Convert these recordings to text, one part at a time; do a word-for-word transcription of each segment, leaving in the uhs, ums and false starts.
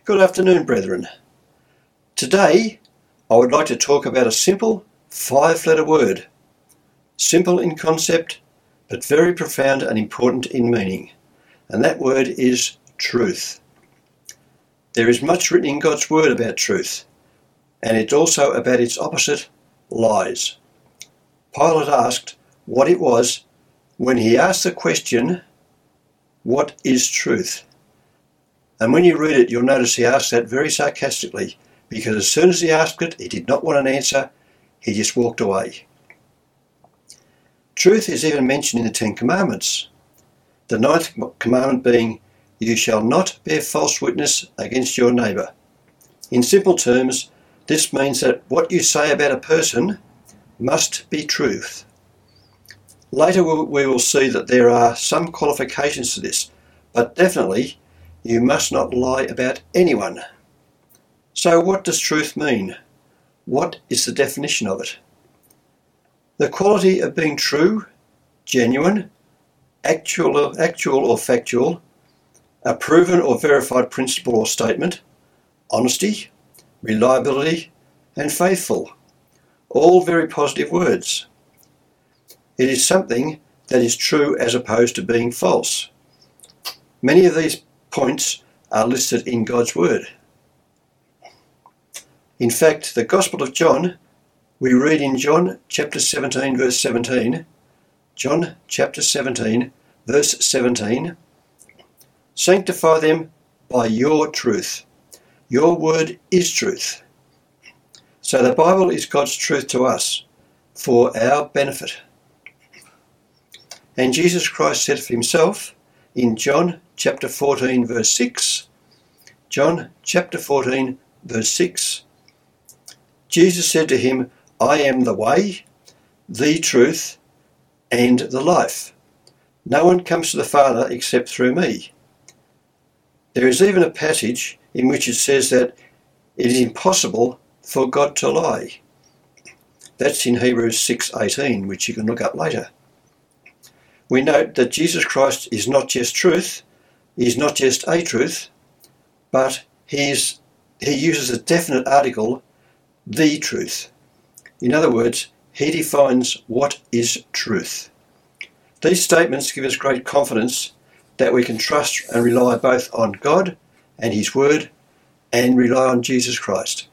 Good afternoon, brethren. Today, I would like to talk about a simple five-letter word. Simple in concept, but very profound and important in meaning. And that word is truth. There is much written in God's word about truth, and it's also about its opposite, lies. Pilate asked what it was when he asked the question, what is truth? And when you read it, you'll notice he asked that very sarcastically, because as soon as he asked it, he did not want an answer, he just walked away. Truth is even mentioned in the Ten Commandments. The ninth commandment being, you shall not bear false witness against your neighbour. In simple terms, this means that what you say about a person must be truth. Later we will see that there are some qualifications to this, but definitely you must not lie about anyone. So what does truth mean? What is the definition of it? The quality of being true, genuine, actual, actual or factual, a proven or verified principle or statement, honesty, reliability, and faithful. All very positive words. It is something that is true as opposed to being false. Many of these points are listed in God's word. In fact, the Gospel of John, we read in John chapter seventeen, verse seventeen, John chapter seventeen, verse seventeen, sanctify them by your truth. Your word is truth. So the Bible is God's truth to us for our benefit. And Jesus Christ said of himself in John chapter fourteen, verse six, John chapter fourteen, verse six, Jesus said to him, I am the way, the truth, and the life. No one comes to the Father except through me. There is even a passage in which it says that it is impossible for God to lie. That's in Hebrews six eighteen, which you can look up later. We note that Jesus Christ is not just truth, he is not just a truth, but he, is, he uses a definite article, the truth. In other words, he defines what is truth. These statements give us great confidence that we can trust and rely both on God and his word and rely on Jesus Christ.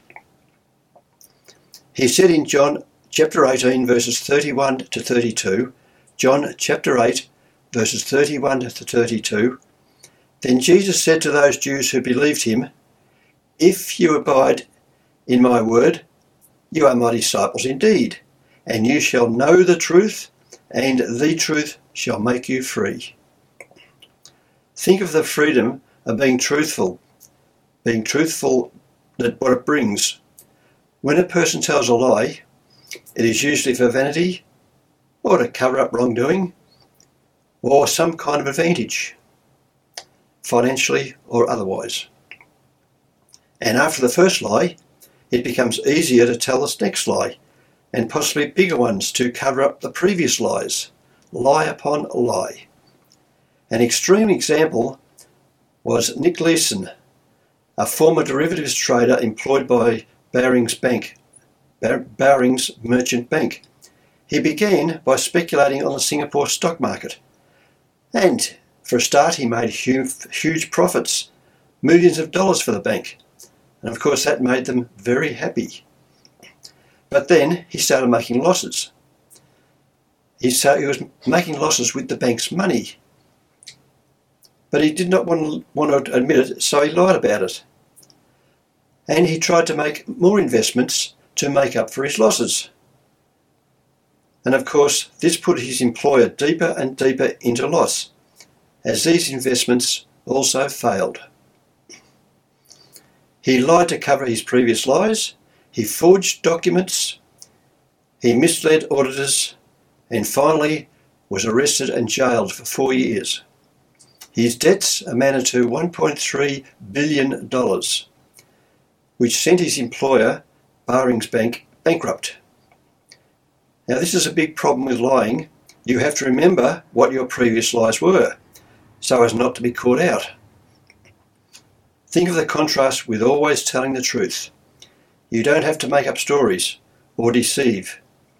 He said in John chapter eighteen, verses thirty-one to thirty-two, John chapter eight, verses thirty-one to thirty-two, then Jesus said to those Jews who believed him, if you abide in my word, you are my disciples indeed, and you shall know the truth, and the truth shall make you free. Think of the freedom of being truthful, being truthful, that what it brings. When a person tells a lie, it is usually for vanity, or to cover up wrongdoing, or some kind of advantage, financially or otherwise. And after the first lie, it becomes easier to tell this next lie, and possibly bigger ones to cover up the previous lies, lie upon lie. An extreme example was Nick Leeson, a former derivatives trader employed by Barings Bank, Bar- Barings Merchant Bank. He began by speculating on the Singapore stock market, and for a start he made huge, huge profits, millions of dollars for the bank, and of course that made them very happy. But then he started making losses. He, started, he was making losses with the bank's money, but he did not want, want to admit it, so he lied about it. And he tried to make more investments to make up for his losses. And of course, this put his employer deeper and deeper into loss, as these investments also failed. He lied to cover his previous lies, he forged documents, he misled auditors, and finally was arrested and jailed for four years. His debts amounted to one point three billion dollars, which sent his employer, Barings Bank, bankrupt. Now this is a big problem with lying. You have to remember what your previous lies were, so as not to be caught out. Think of the contrast with always telling the truth. You don't have to make up stories or deceive.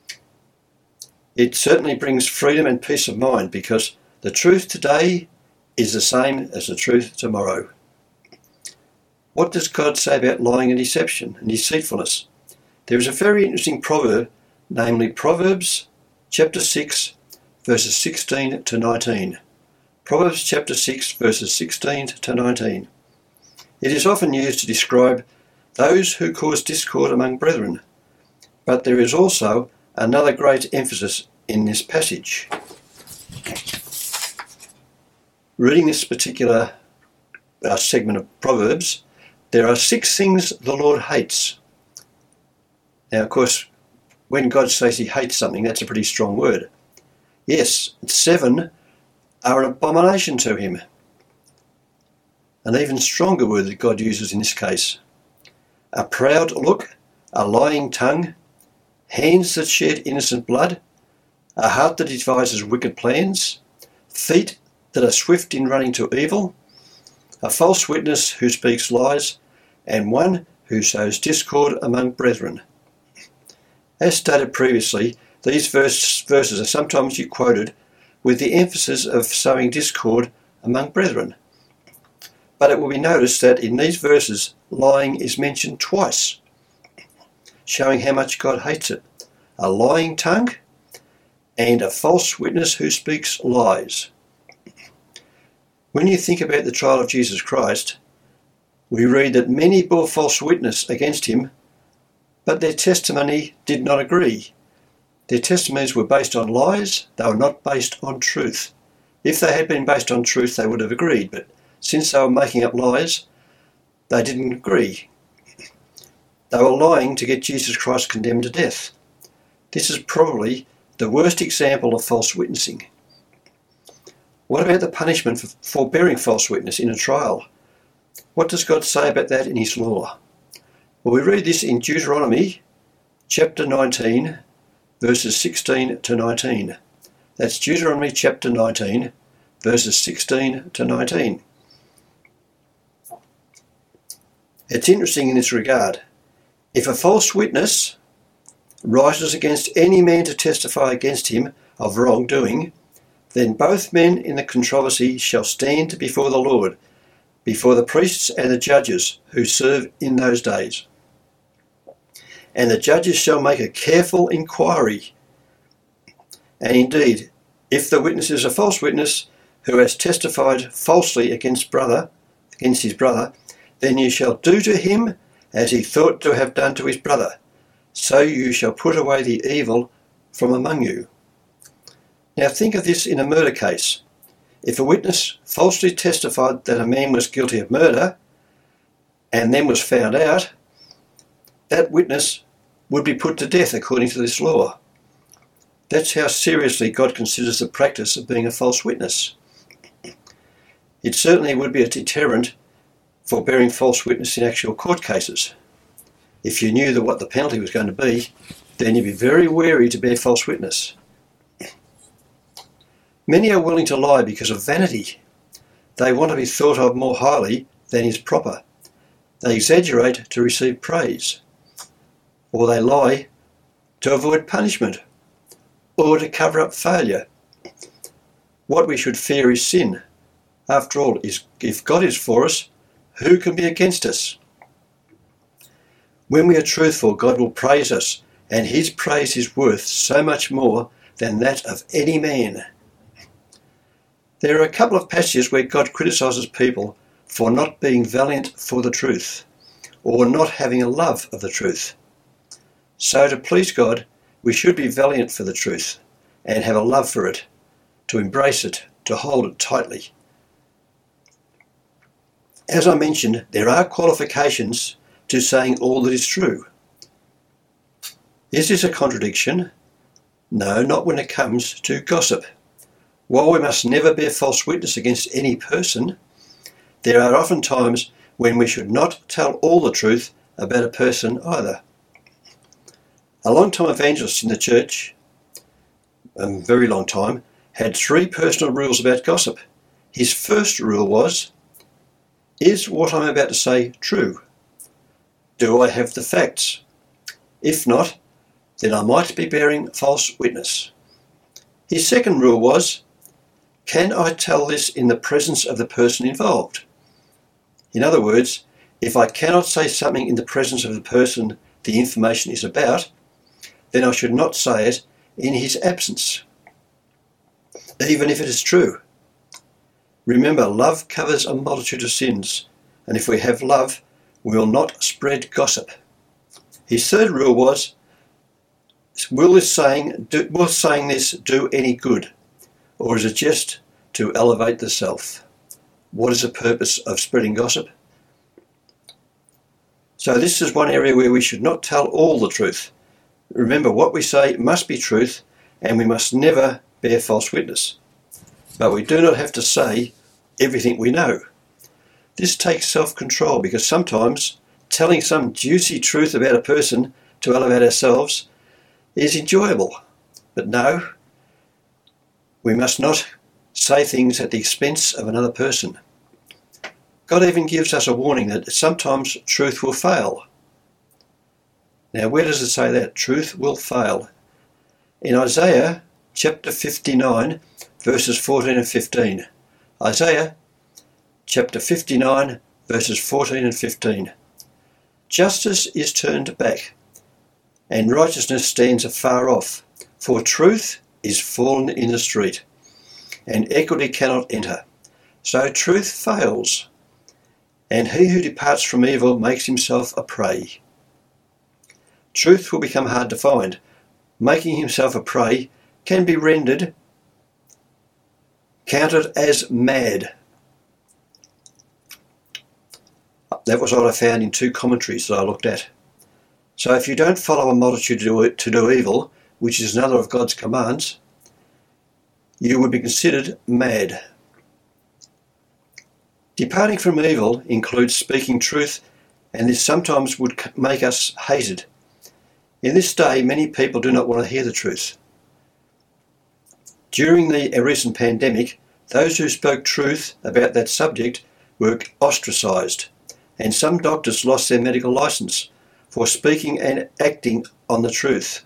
It certainly brings freedom and peace of mind, because the truth today is the same as the truth tomorrow. What does God say about lying and deception and deceitfulness? There is a very interesting proverb, namely Proverbs chapter six, verses sixteen to nineteen. Proverbs chapter six, verses sixteen to nineteen. It is often used to describe those who cause discord among brethren, but there is also another great emphasis in this passage. Reading this particular uh, segment of Proverbs, there are six things the Lord hates. Now, of course, when God says he hates something, that's a pretty strong word. Yes, seven are an abomination to him. An even stronger word that God uses in this case. A proud look, a lying tongue, hands that shed innocent blood, a heart that devises wicked plans, feet that are swift in running to evil, a false witness who speaks lies, and one who sows discord among brethren. As stated previously, these verse, verses are sometimes quoted with the emphasis of sowing discord among brethren. But it will be noticed that in these verses, lying is mentioned twice, showing how much God hates it. A lying tongue and a false witness who speaks lies. When you think about the trial of Jesus Christ, we read that many bore false witness against him, but their testimony did not agree. Their testimonies were based on lies, they were not based on truth. If they had been based on truth, they would have agreed, but since they were making up lies, they didn't agree. They were lying to get Jesus Christ condemned to death. This is probably the worst example of false witnessing. What about the punishment for, for bearing false witness in a trial? What does God say about that in his law? Well, we read this in Deuteronomy chapter nineteen, verses sixteen to nineteen. That's Deuteronomy chapter nineteen, verses sixteen to nineteen. It's interesting in this regard. If a false witness rises against any man to testify against him of wrongdoing, then both men in the controversy shall stand before the Lord, before the priests and the judges who serve in those days. And the judges shall make a careful inquiry. And indeed, if the witness is a false witness who has testified falsely against brother, against his brother, then you shall do to him as he thought to have done to his brother. So you shall put away the evil from among you. Now think of this in a murder case. If a witness falsely testified that a man was guilty of murder and then was found out, that witness would be put to death according to this law. That's how seriously God considers the practice of being a false witness. It certainly would be a deterrent for bearing false witness in actual court cases. If you knew that what the penalty was going to be, then you'd be very wary to bear false witness. Many are willing to lie because of vanity. They want to be thought of more highly than is proper. They exaggerate to receive praise. Or they lie to avoid punishment, or to cover up failure. What we should fear is sin. After all, if God is for us, who can be against us? When we are truthful, God will praise us, and his praise is worth so much more than that of any man. There are a couple of passages where God criticises people for not being valiant for the truth, or not having a love of the truth. So to please God, we should be valiant for the truth, and have a love for it, to embrace it, to hold it tightly. As I mentioned, there are qualifications to saying all that is true. Is this a contradiction? No, not when it comes to gossip. While we must never bear false witness against any person, there are often times when we should not tell all the truth about a person either. A long-time evangelist in the church, a very long time, had three personal rules about gossip. His first rule was, Is what I'm about to say true? Do I have the facts? If not, then I might be bearing false witness. His second rule was, can I tell this in the presence of the person involved? In other words, if I cannot say something in the presence of the person the information is about, then I should not say it in his absence, even if it is true. Remember, love covers a multitude of sins, and if we have love, we will not spread gossip. His third rule was, will this saying, do, will saying this do any good, or is it just to elevate the self? What is the purpose of spreading gossip? So this is one area where we should not tell all the truth. Remember, what we say must be truth, and we must never bear false witness. But we do not have to say everything we know. This takes self-control, because sometimes telling some juicy truth about a person to elevate ourselves is enjoyable. But no, we must not say things at the expense of another person. God even gives us a warning that sometimes truth will fail. Now, where does it say that? Truth will fail. In Isaiah chapter fifty-nine, verses fourteen and fifteen. Isaiah chapter fifty-nine, verses fourteen and fifteen. Justice is turned back, and righteousness stands afar off, for truth is fallen in the street, and equity cannot enter. So truth fails, and he who departs from evil makes himself a prey. Truth will become hard to find. Making himself a prey can be rendered, counted as mad. That was what I found in two commentaries that I looked at. So if you don't follow a multitude to do, to do evil, which is another of God's commands, you would be considered mad. Departing from evil includes speaking truth, and this sometimes would make us hated. In this day, many people do not want to hear the truth. During the recent pandemic, those who spoke truth about that subject were ostracised, and some doctors lost their medical licence for speaking and acting on the truth.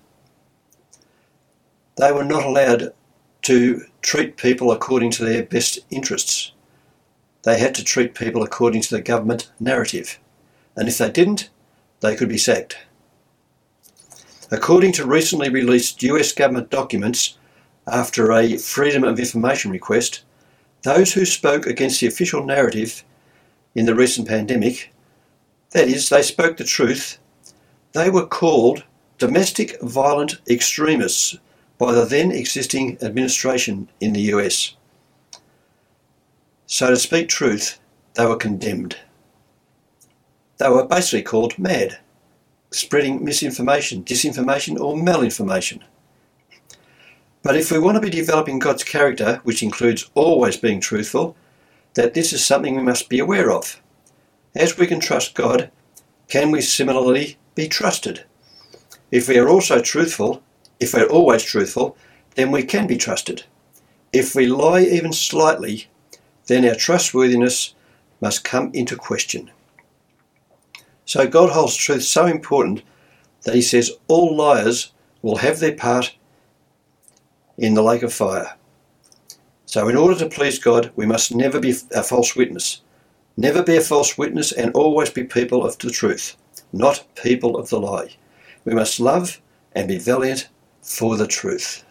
They were not allowed to treat people according to their best interests. They had to treat people according to the government narrative, and if they didn't, they could be sacked. According to recently released U S government documents, after a Freedom of Information request, those who spoke against the official narrative in the recent pandemic, that is, they spoke the truth, they were called domestic violent extremists by the then existing administration in the U S. So to speak truth, they were condemned. They were basically called mad, spreading misinformation, disinformation or malinformation. But if we want to be developing God's character, which includes always being truthful, that this is something we must be aware of. As we can trust God, can we similarly be trusted? If we are also truthful, if we're always truthful, then we can be trusted. If we lie even slightly, then our trustworthiness must come into question. So God holds truth so important that he says all liars will have their part in the lake of fire. So in order to please God, we must never be a false witness. Never be a false witness, and always be people of the truth, not people of the lie. We must love and be valiant for the truth.